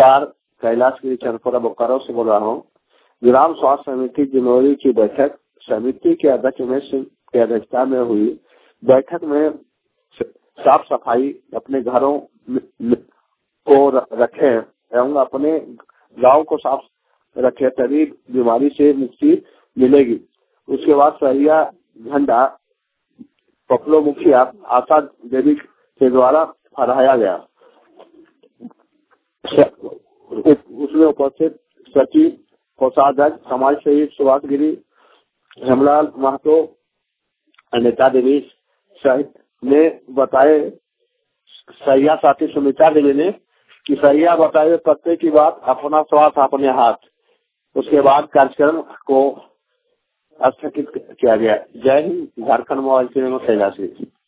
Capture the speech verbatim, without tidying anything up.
नमस्कार, कैलाशगिरी चंदपुरा बोकारो से बोल रहा हूँ। ग्राम स्वास्थ्य समिति जिनोरी की बैठक समिति के अध्यक्ष में की अध्यक्षता में हुई। बैठक में साफ सफाई अपने घरों को रखें एवं अपने गांव को साफ रखें, तभी बीमारी से मुक्ति मिलेगी। उसके बाद सरिया झंडा पपलो मुखिया आशा देवी के द्वारा फहराया गया। उसमें उपस्थित सचिव, कोषाध्यक्ष, समाज सेवी सुभाष गिरी, हेमलाल महतो, अनिता देवी सहित ने बताए। सैया साथी सुमिता देवी ने कि सैया बताए प्रत्येक की बात अपना स्वास्थ्य अपने हाथ। उसके बाद कार्यक्रम को स्थगित किया गया। जय हिंद। झारखंड मोबाइल कैलाश।